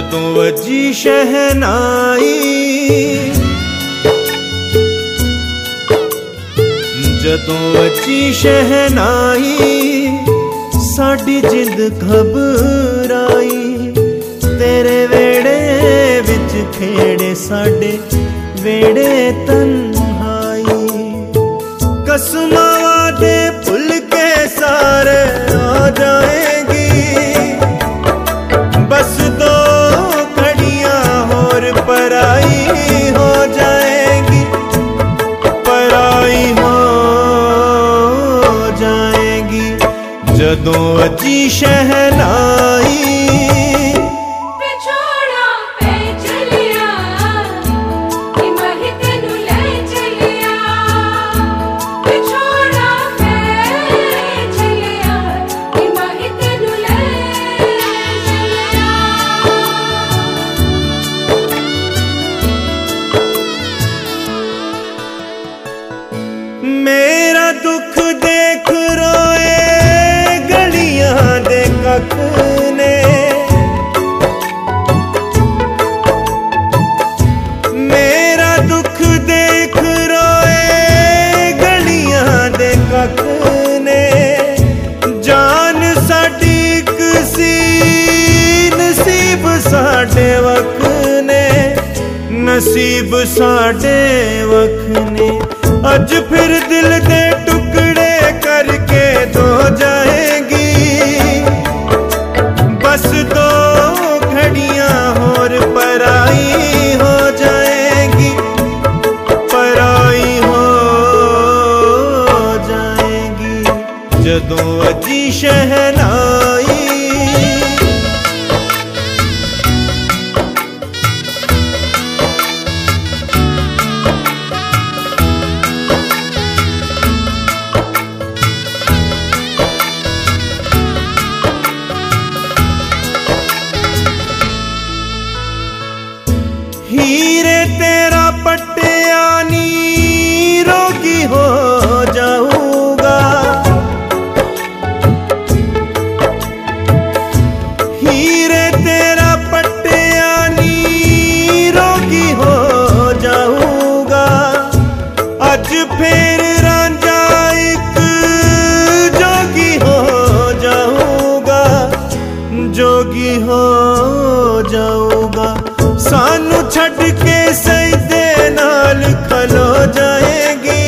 जदों वजी शहनाई, जदों वजी शहनाई, साडी जिंद घबराई। तेरे वेड़े विच खेड़े साडे वेड़े तन्हाई। कसमां वादे भुल के सारे आ जाएगी, बस दो घड़ियां होर पराई हो जाएगी, पराई हो जाएगी। जदों वजी शहनाई, मेरा दुख देख रोए गलियां दे कख ने, मेरा दुख देख रोए गलियां दे कख ने। जान साडी किसी नसीब साडे वख ने, नसीब साडे वख ने। अज फिर दिल दे टुकड़े करके दो जाएगी, बस दो घड़ियां होर पराई हो जाएगी, पराई हो जाएगी। जदों वजी शहनाई, हीरे तेरा पट्टिया नी रोगी हो जाऊंगा, हीरे तेरा पट्टिया नी रोगी हो जाऊंगा। अज फिर रांझा एक जोगी हो जाऊंगा, जोगी हो जाऊंगा। सानू छड़ के सजदे नाल खलो जाएगी,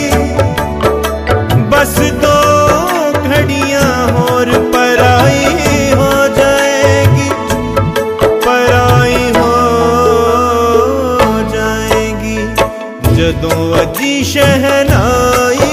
बस दो घड़ियां होर पराई हो जाएगी, पराई हो जाएगी। जदों वजी शहनाई,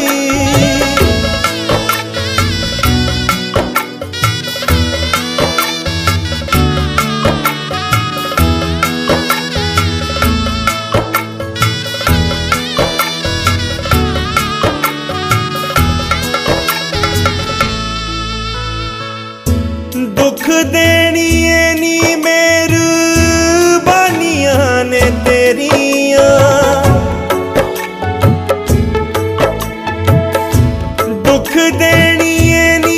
दुख देनिए नी मेहरबानियां ने तेरियां, दुख देनिए नी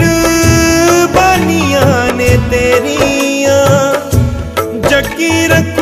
मेहरबानियां ने तेरियां। जगी रख